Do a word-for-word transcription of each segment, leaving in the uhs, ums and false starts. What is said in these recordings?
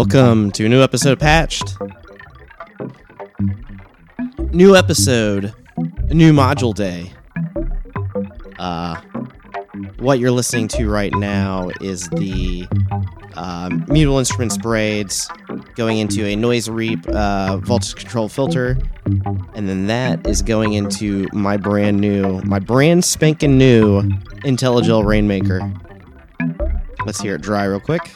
Welcome to a new episode of Patched. New episode, new module day. Uh, what you're listening to right now is the uh, Mutable Instruments braids going into a Noise Reap uh, voltage control filter, and then that is going into my brand new, my brand spanking new IntelliGel Rainmaker. Let's hear it dry real quick.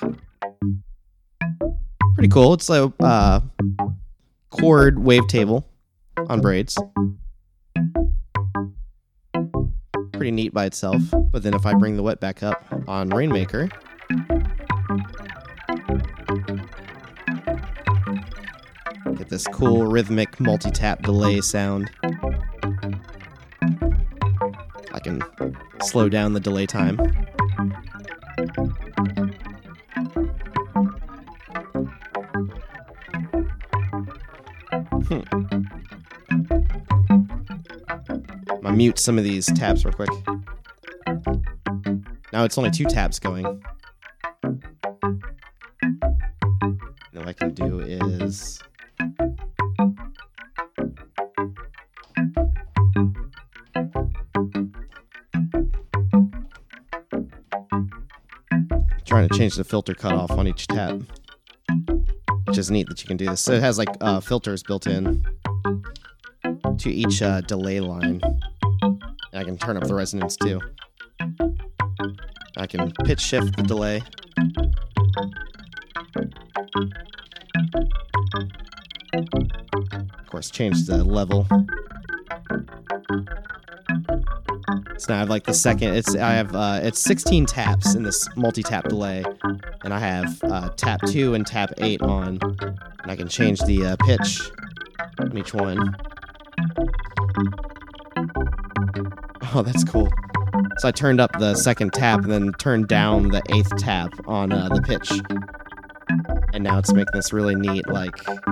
Pretty cool. It's a uh, chord wavetable on braids. Pretty neat by itself. But then if I bring the wet back up on Rainmaker, get this cool rhythmic multi-tap delay sound. I can slow down the delay time. Hmm. I'm gonna mute some of these taps real quick. Now it's only two taps going. And what I can do is trying to change the filter cutoff on each tap, which is neat that you can do this. So it has like uh, filters built in to each uh, delay line. And I can turn up the resonance too. I can pitch shift the delay. Of course, change the level. So now I have like the second. It's I have uh, it's sixteen taps in this multi-tap delay, and I have uh, tap two and tap eight on, and I can change the uh, pitch on each one. Oh, that's cool. So I turned up the second tap and then turned down the eighth tap on uh, the pitch, and now it's making this really neat. Like,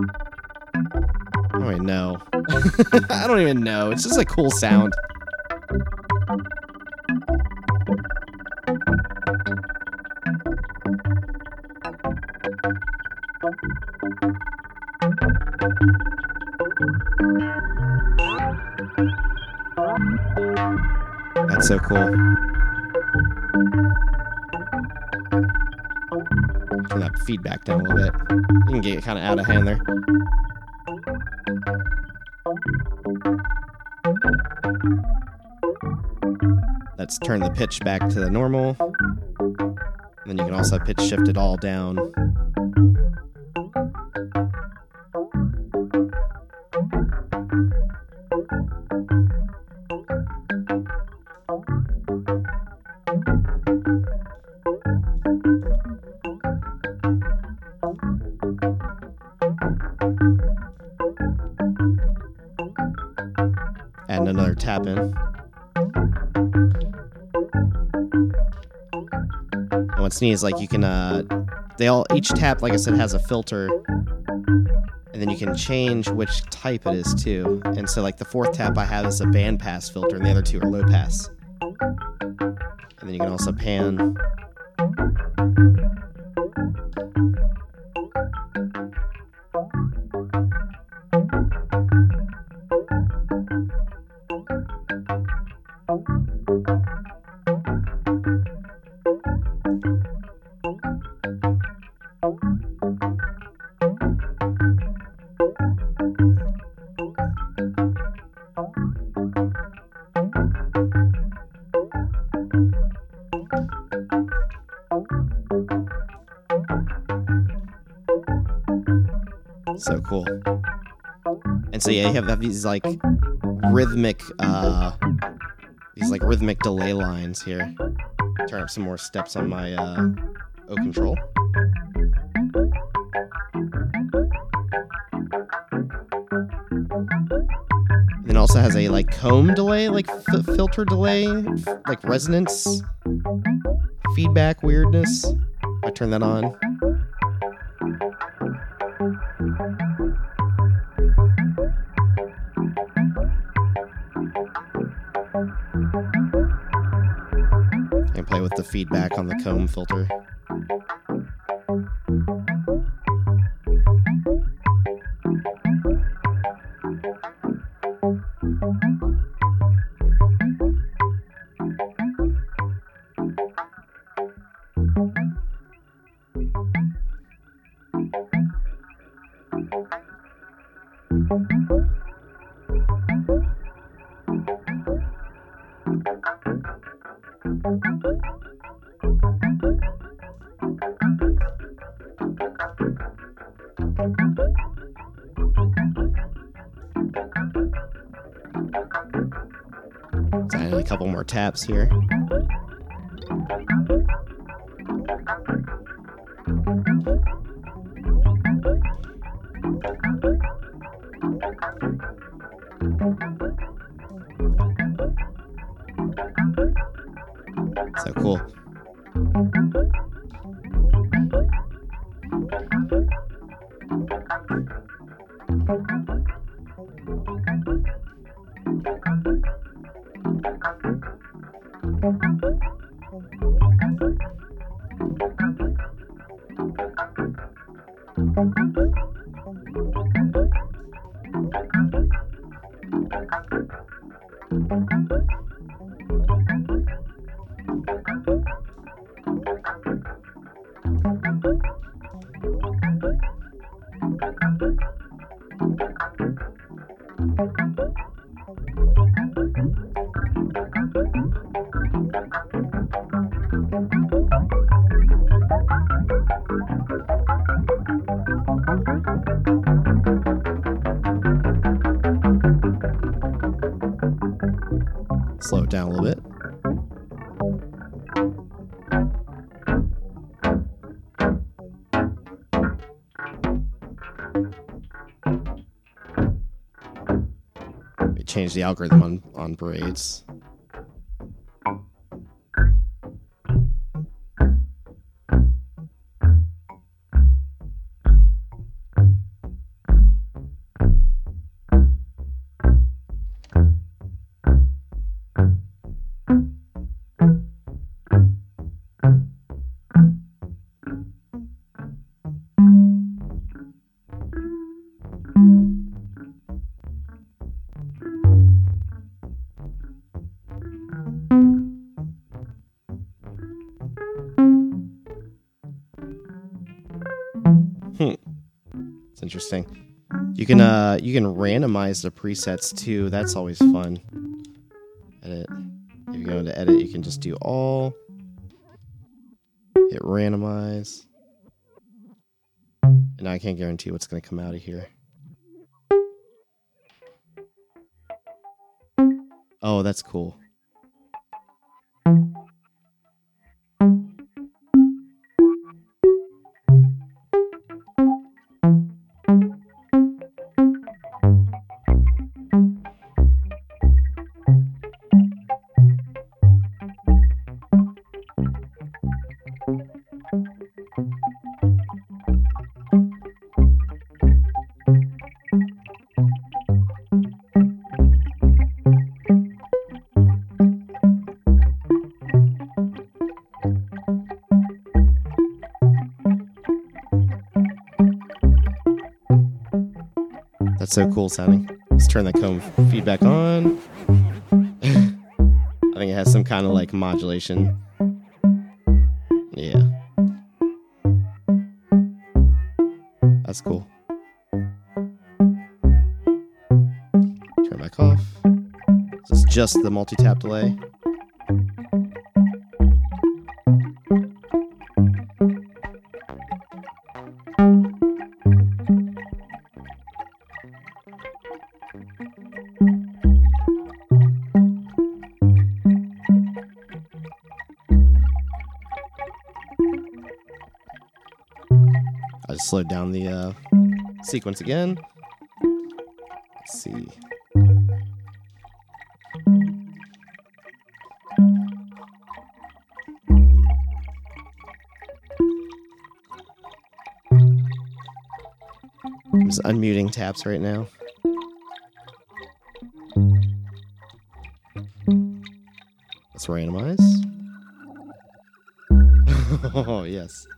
I don't even know. I don't even know. It's just a cool sound. That's so cool. Turn that feedback down a little bit. You can get it kind of out of hand there. Let's turn the pitch back to the normal. And then you can also pitch shift it all down. Add another tap in. And what's neat is like you can, uh, they all, each tap, like I said, has a filter, and then you can change which type it is too. And so like the fourth tap I have is a band pass filter, and the other two are low pass. And then you can also pan. So cool. And so yeah, you have, have these like rhythmic uh these like rhythmic delay lines here. Turn up some more steps on my uh O control. And then also has a like comb delay, like f- filter delay, f- like resonance feedback weirdness. If I turn that on. And play with the feedback on the comb filter. A couple more taps here. So cool. Slow it down a little bit. Maybe change the algorithm on, on braids. Hmm. It's interesting. You can uh you can randomize the presets too. That's always fun. Edit. If you go into edit, you can just do all. Hit randomize. And I can't guarantee what's going to come out of here. Oh, that's cool. That's so cool sounding. Let's turn the comb feedback on. I think it has some kind of like modulation. Yeah. That's cool. Turn back off. This is just the multi-tap delay. I just slowed down the uh, sequence again. Let's see. I'm just unmuting taps right now. Let's randomize. Oh, yes.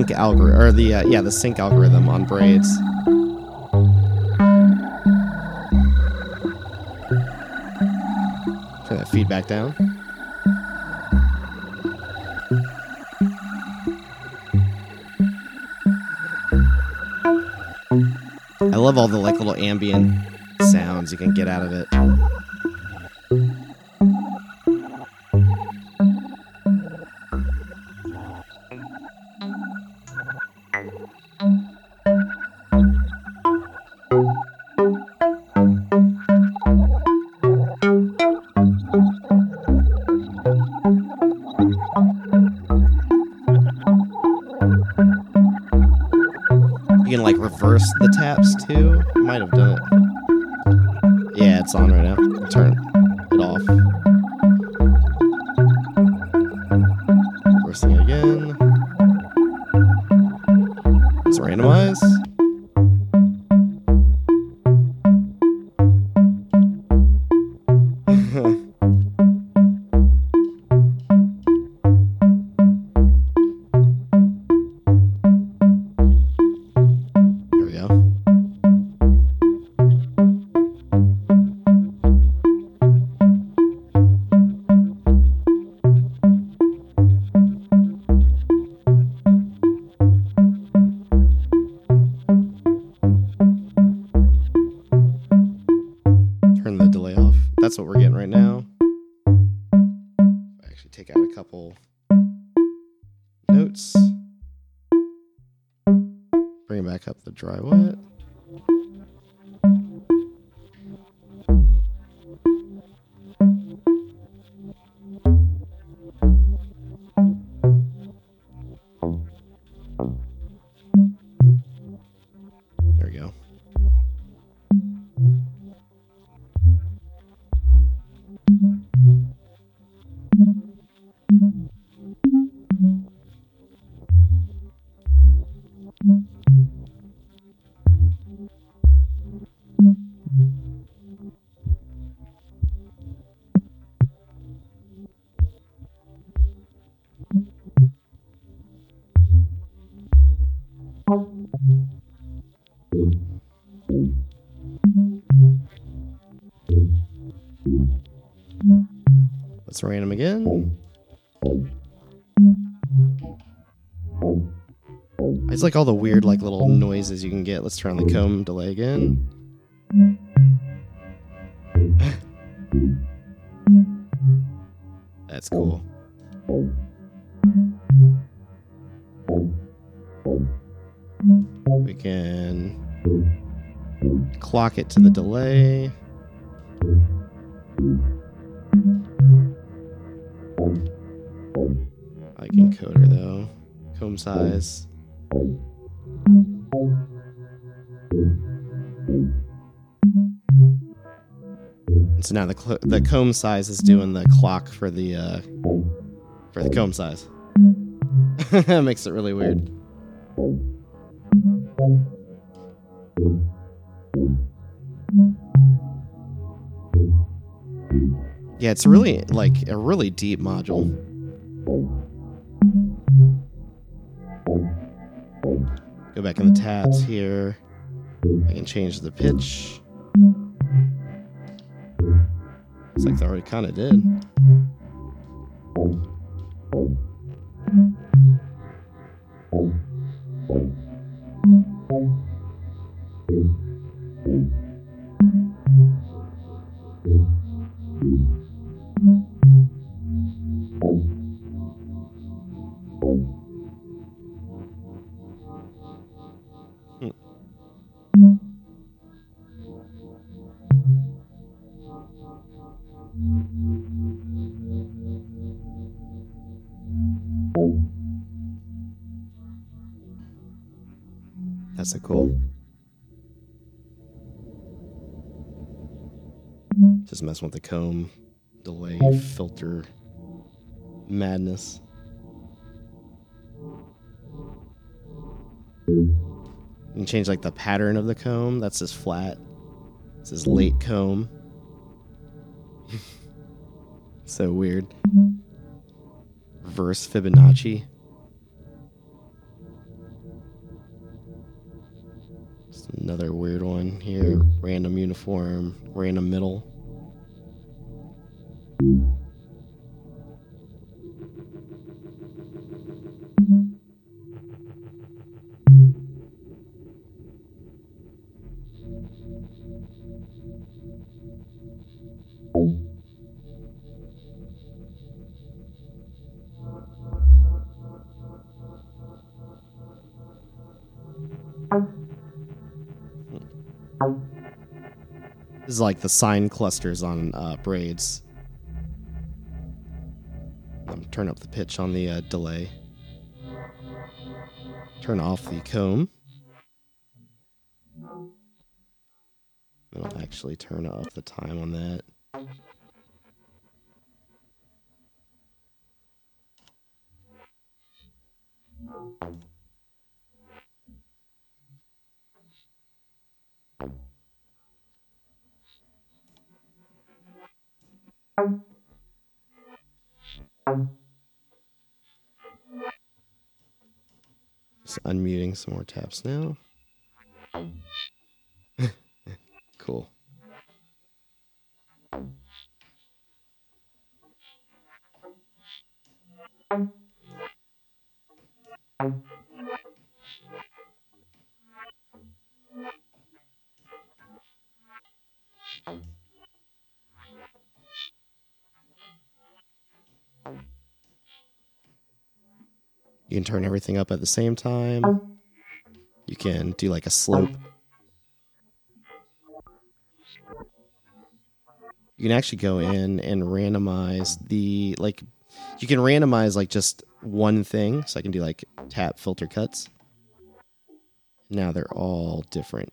sync algorithm, or the uh, yeah, the sync algorithm on braids. Turn that feedback down. I love all the like little ambient sounds you can get out of it. You can like reverse the taps too. Might have done it. Yeah, it's on right now. I'll turn it off. Reversing it again. Let's randomize. Turn the delay off. That's what we're getting right now. I actually take out a couple notes. Bring back up the dry wet. There we go. Let's random again. It's like all the weird like little noises you can get. Let's turn on the comb delay again. That's cool. We can clock it to the delay. I can encoder though. Comb size. So now the cl- the comb size is doing the clock for the uh, for the comb size. That makes it really weird. Yeah, it's really like a really deep module. Go back in the tabs here. I can change the pitch. Looks like they already kind of did. That's so cool. Just messing with the comb delay filter madness. You can change like the pattern of the comb. That's just flat. This is late comb. So weird. Reverse Fibonacci. Another weird one here. Random uniform, random middle. This is like the sign clusters on uh, braids. Um, turn up the pitch on the uh, delay. Turn off the comb. It'll actually turn up the time on that. Just unmuting some more taps now. Cool. You can turn everything up at the same time. You can do like a slope. You can actually go in and randomize the, like, you can randomize like just one thing. So I can do like tap filter cuts. Now they're all different.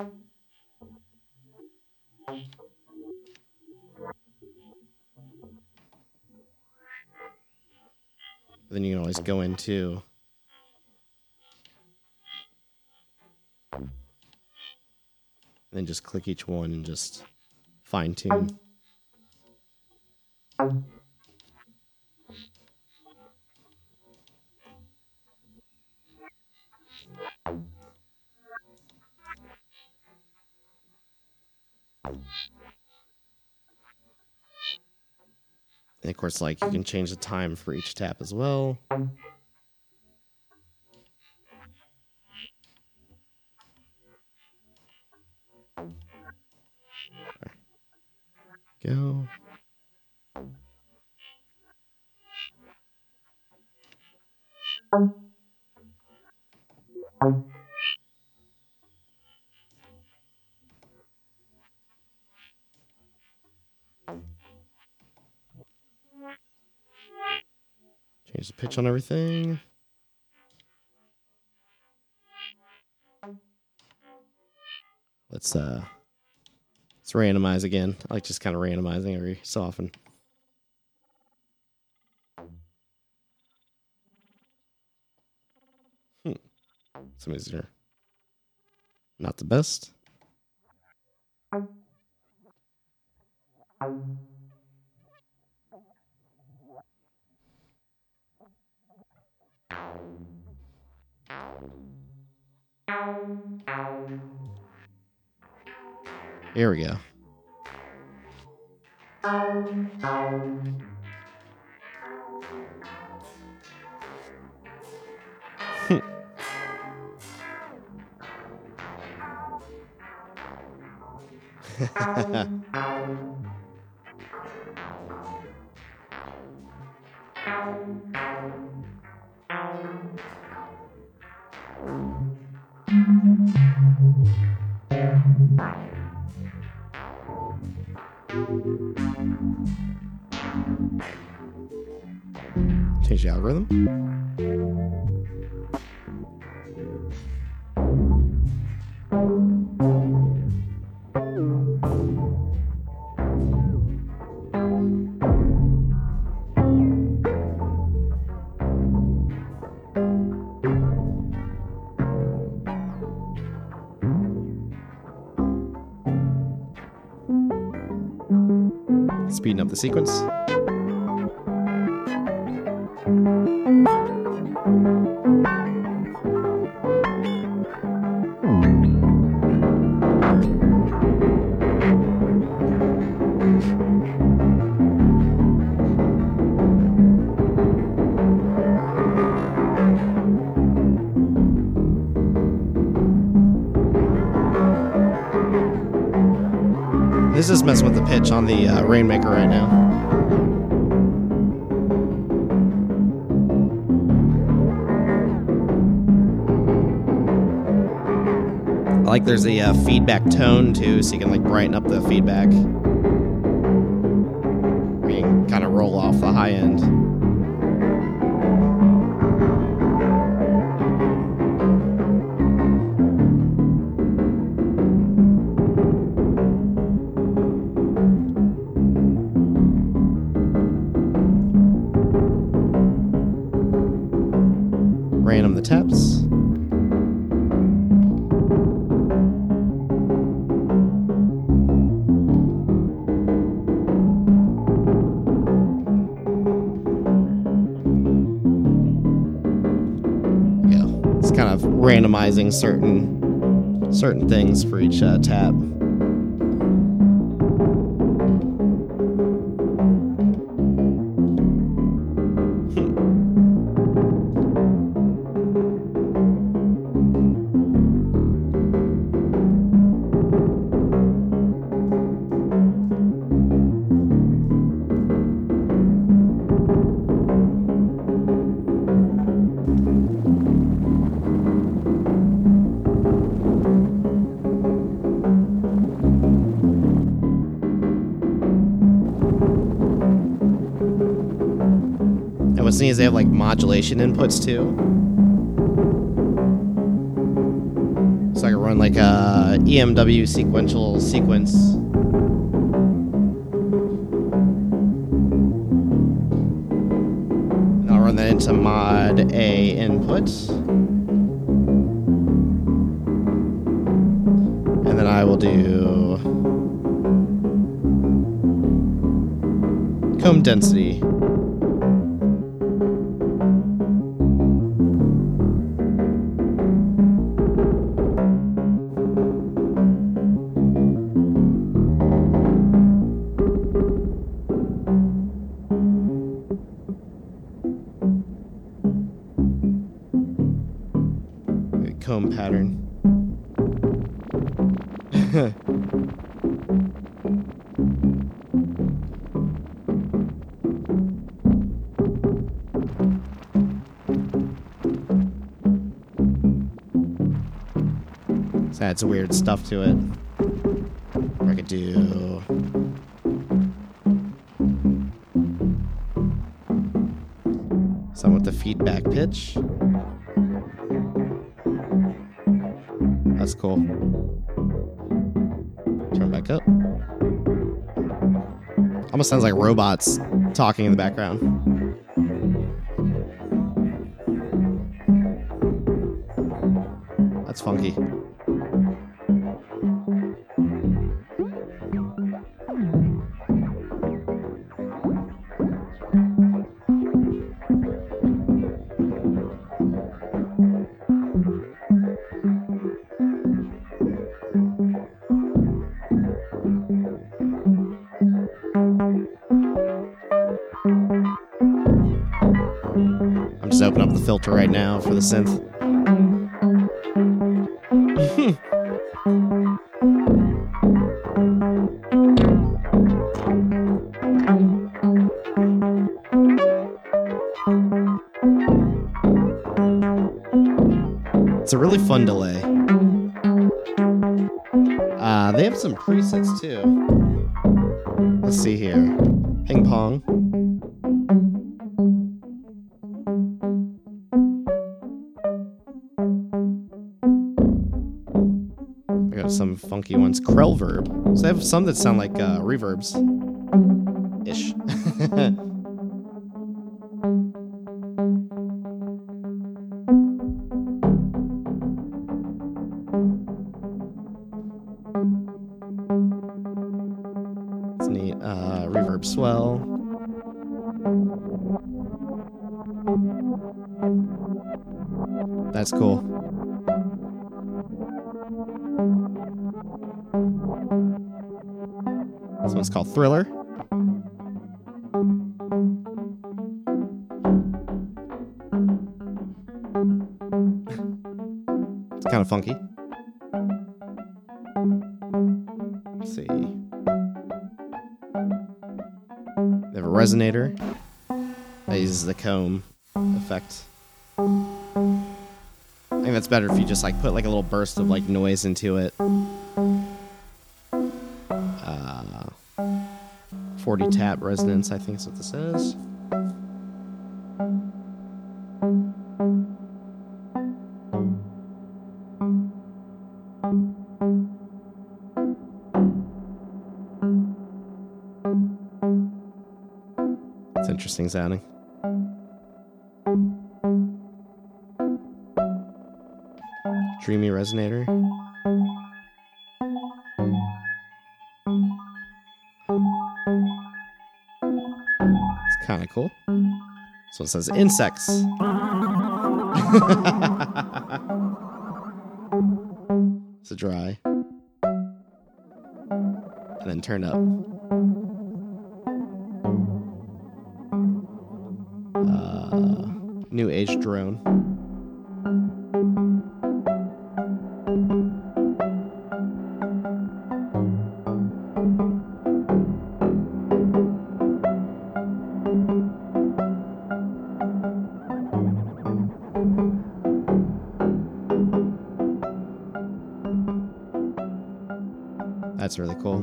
Then you can always go into and then just click each one and just fine tune. And of course, like, you can change the time for each tap as well. Go. Change the pitch on everything. Let's uh let's randomize again. I like just kind of randomizing every so often. Hmm. Some easier. Not the best. Here we go. Change the algorithm. Speeding up the sequence. This is messing with the pitch on the uh, Rainmaker right now. I like there's a uh, feedback tone too, so you can like brighten up the feedback. Where you can kind of roll off the high end. Random the taps. Kind of randomizing certain certain things for each uh, tap. What's neat is they have like modulation inputs too. So I can run like a E M W sequential sequence. And I'll run that into mod A input. And then I will do comb density. Comb pattern. So adds weird stuff to it. Or I could do something with the feedback pitch. That's cool. Turn back up. Almost sounds like robots talking in the background. That's funky. I'm just opening up the filter right now for the synth. It's a really fun delay. Uh, they have some presets too. Let's see here. Ping pong. I got some funky ones. Krell verb. So they have some that sound like uh, reverbs. Ish. It's neat. Uh, reverb swell. That's cool. This one's called Thriller. It's kind of funky. Let's see. resonator that uses the comb effect. I think that's better if you just like put like a little burst of like noise into it. Uh, forty tap resonance, I think is what this is. It's interesting sounding. Dreamy resonator. It's kind of cool. So it says insects. It's a dry. And then turn up. Uh, new age drone. That's really cool.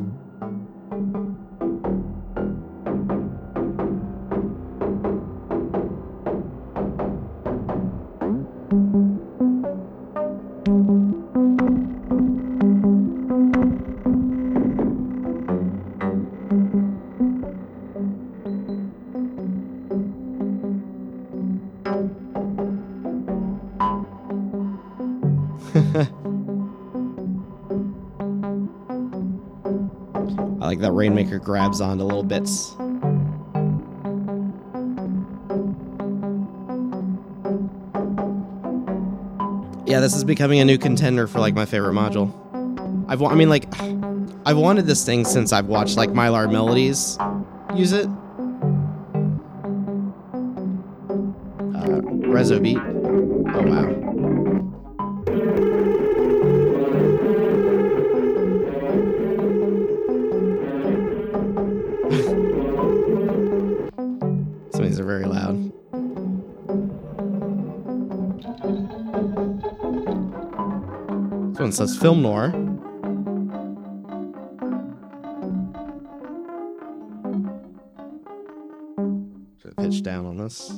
I like that Rainmaker grabs onto little bits. Yeah, this is becoming a new contender for like my favorite module. I've, I mean, like, I've wanted this thing since I've watched like Mylar Melodies use it. Uh, Rezo beat. Oh wow. Some of these are very loud. This one says Film Noir. Should I pitch down on this?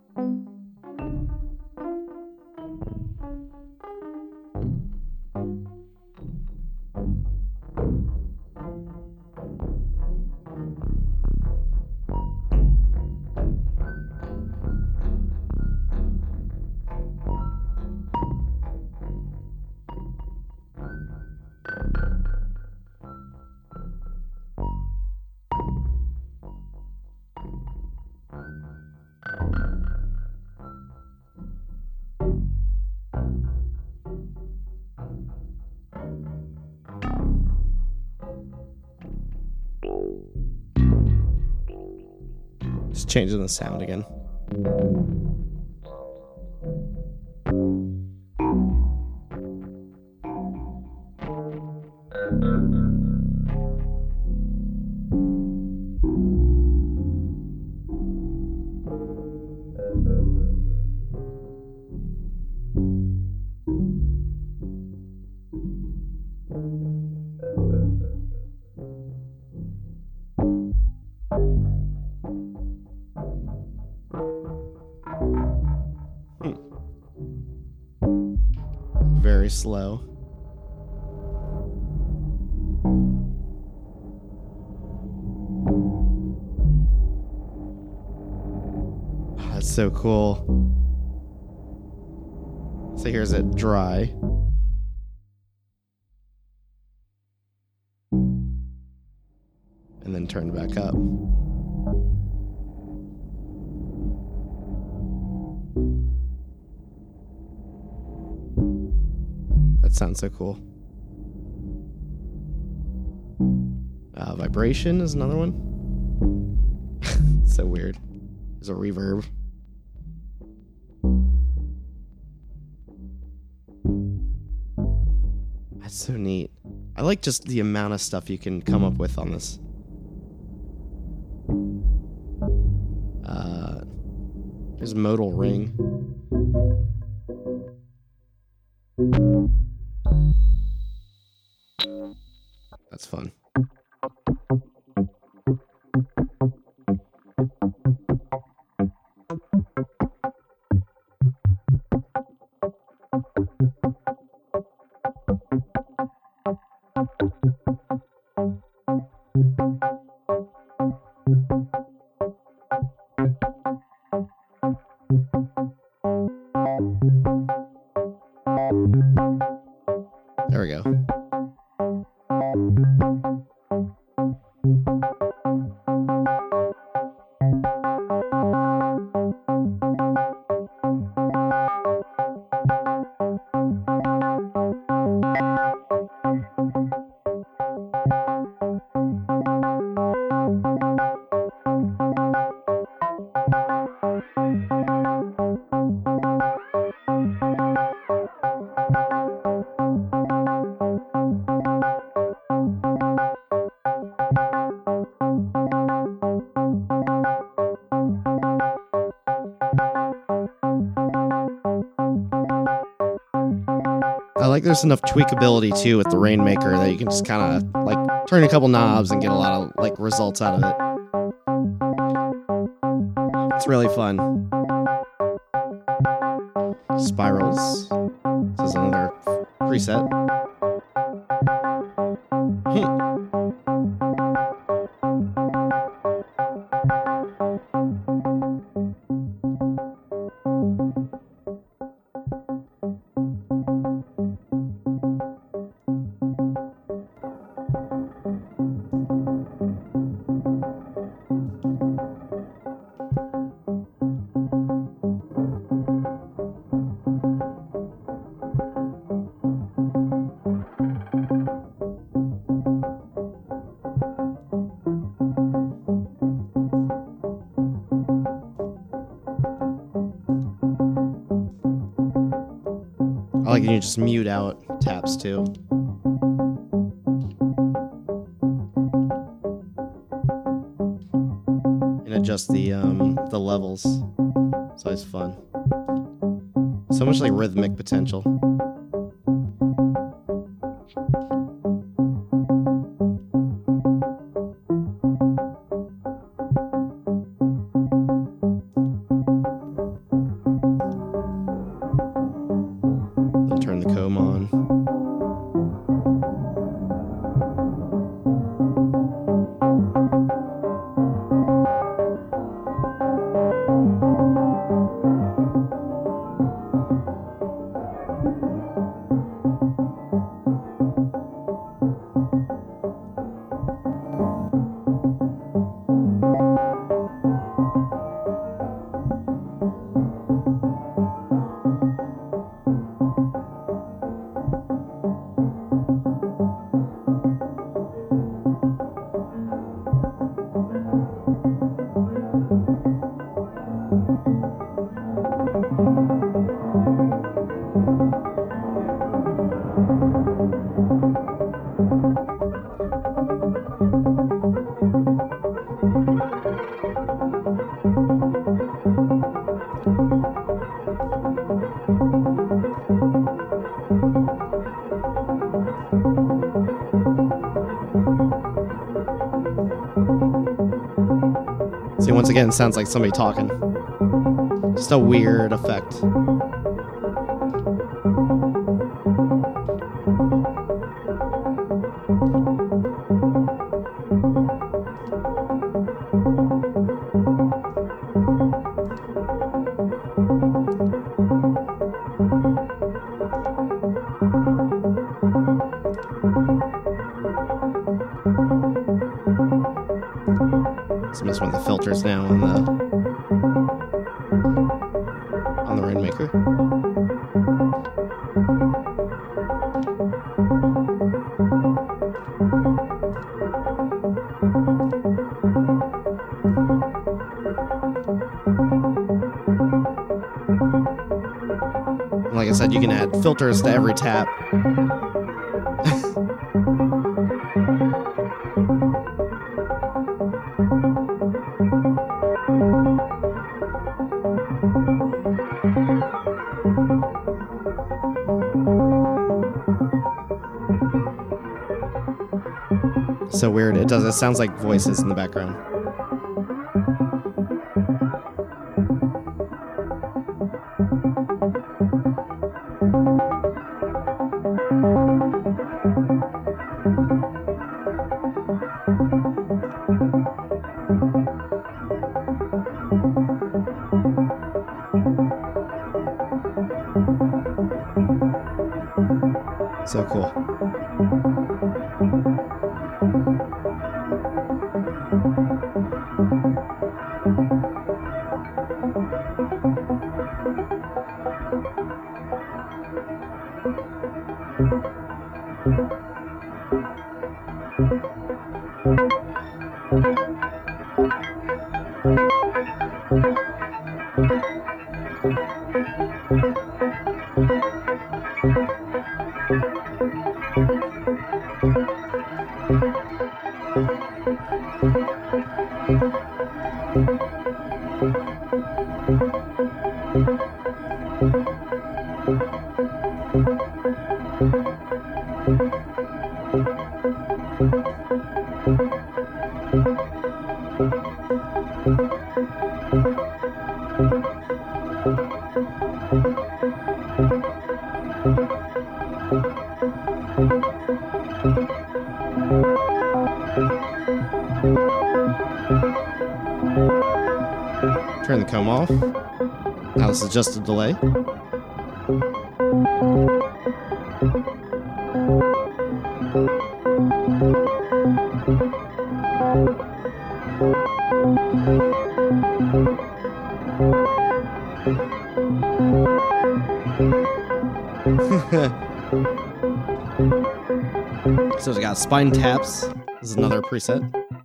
Just changing the sound again. Very slow. Oh, that's so cool. So here's it dry. And then turn back up. That sounds so cool. Uh, vibration is another one. So weird. There's a reverb. That's so neat. I like just the amount of stuff you can come up with on this. His modal ring. That's fun. There we go. I like there's enough tweakability too with the Rainmaker that you can just kind of like turn a couple knobs and get a lot of like results out of it. It's really fun. Spirals. This is another preset. Hmm. I like you can just mute out taps too. And adjust the um the levels. It's always fun. So much like rhythmic potential. Turn the comb on. See, once again, it sounds like somebody talking. Just a weird effect. Let's mess with the filters now on the on the Rainmaker. Like I said, you can add filters to every tap. So weird. It does. It sounds like voices in the background. So cool. Turn the comb off. Now this is just a delay. So we got spine taps. This is another preset.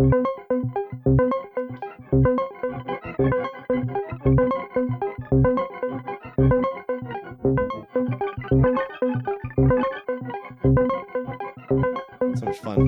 So much fun.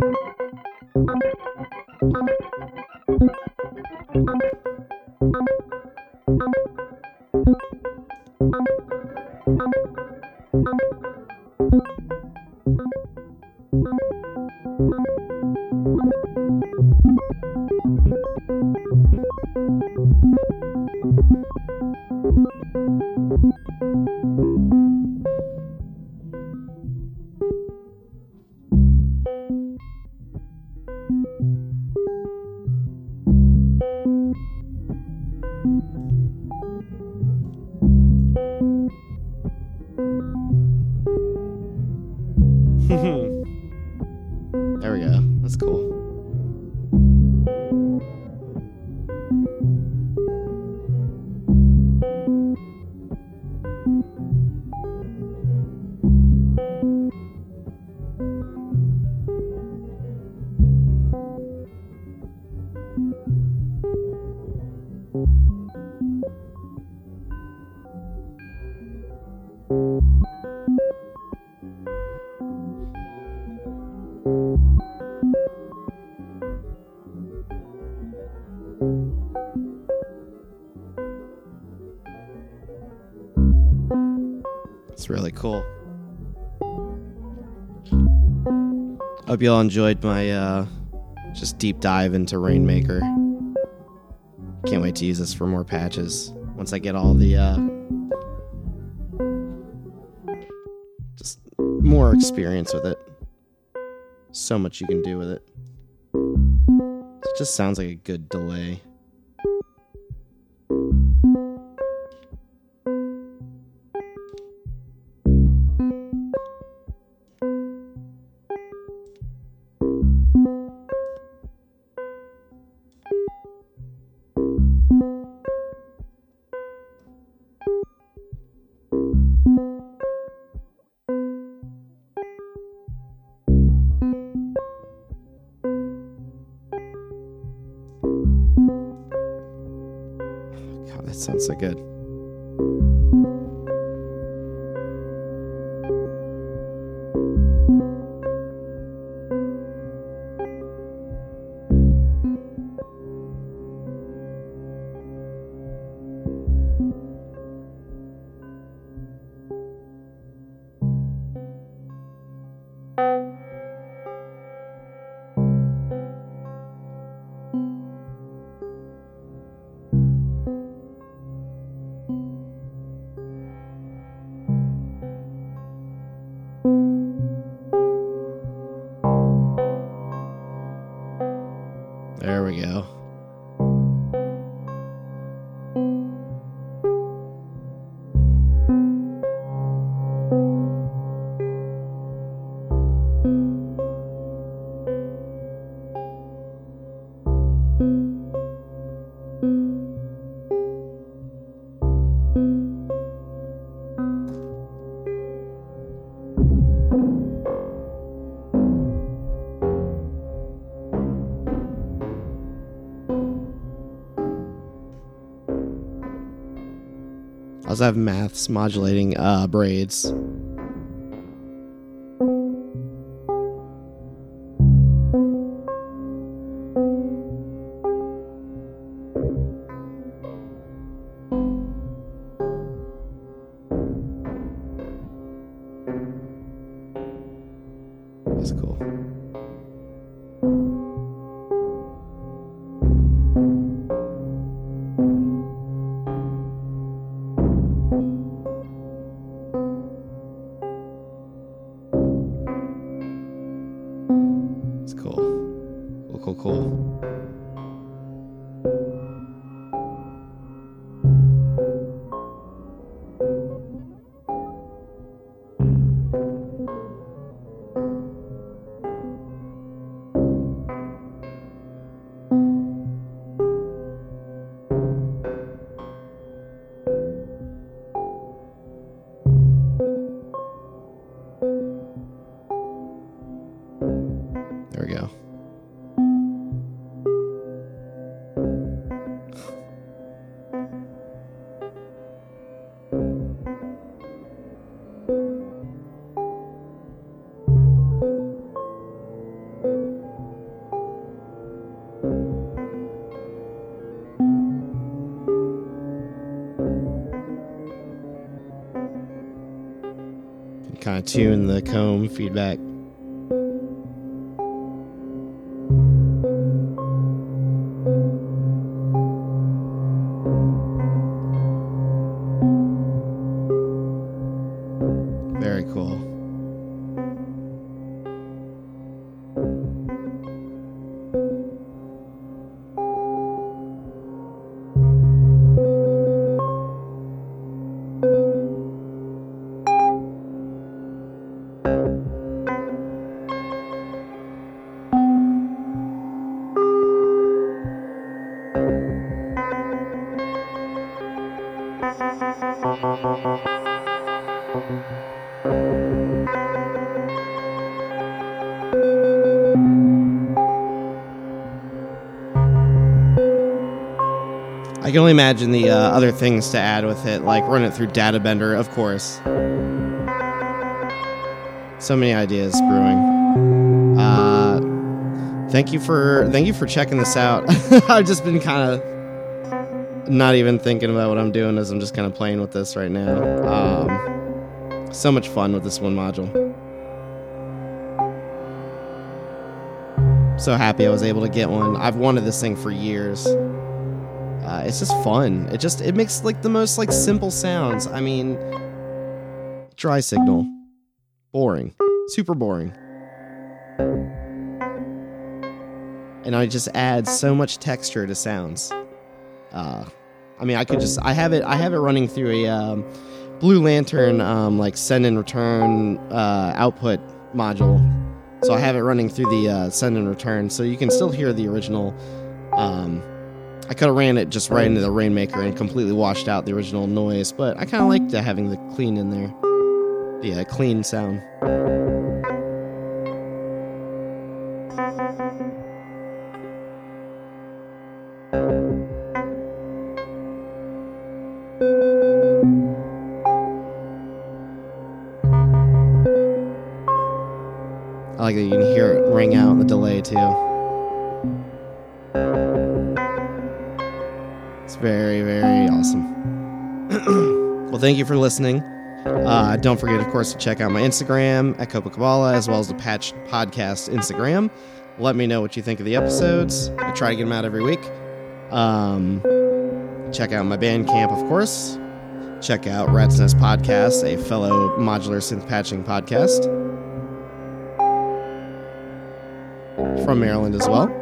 There we go. That's cool. It's really cool. Hope you all enjoyed my uh, just deep dive into Rainmaker. Can't wait to use this for more patches once I get all the uh, just more experience with it. So much you can do with it. It just sounds like a good delay. God, that sounds so good. also have maths modulating uh, braids. That's cool. It's cool. Cool, cool, cool. There we go. Kind of tune the comb feedback. Very cool. I can only imagine the uh, other things to add with it, like run it through Databender, of course. So many ideas brewing. Uh, thank you for thank you for checking this out. I've just been kind of not even thinking about what I'm doing as I'm just kind of playing with this right now. Um, so much fun with this one module. So happy I was able to get one. I've wanted this thing for years. Uh, it's just fun. It just it makes like the most like simple sounds. I mean, dry signal, boring, super boring, and I just add so much texture to sounds. Uh, I mean, I could just I have it I have it running through a um, Blue Lantern um, like send and return uh, output module. So I have it running through the uh, send and return, so you can still hear the original. Um, I could have ran it just right into the Rainmaker and completely washed out the original noise, but I kind of liked having the clean in there. Yeah, clean sound. I like that you can hear it ring out in the delay too. It's very, very awesome. Well, thank you for listening. Uh, don't forget, of course, to check out my Instagram at Copacabana, as well as the Patch Podcast Instagram. Let me know what you think of the episodes. I try to get them out every week. Um, check out my Bandcamp, of course. Check out Rat's Nest Podcast, a fellow modular synth patching podcast from Maryland as well.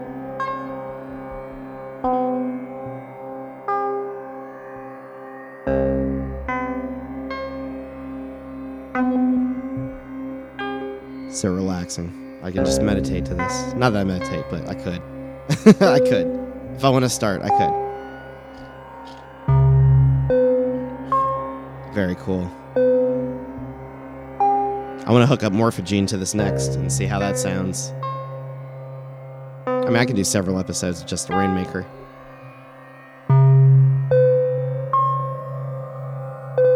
So relaxing. I can just meditate to this. Not that I meditate, but I could. I could. If I want to start, I could. Very cool. I want to hook up Morphogene to this next and see how that sounds. I mean, I can do several episodes of just the Rainmaker.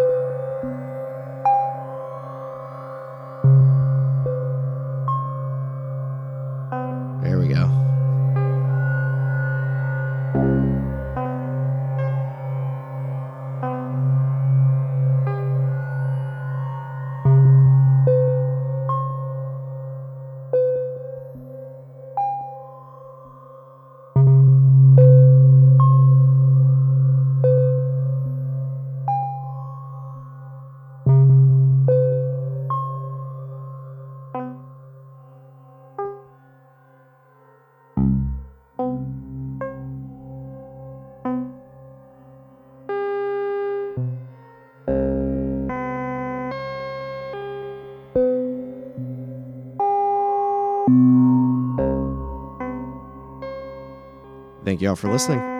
thank you all for listening.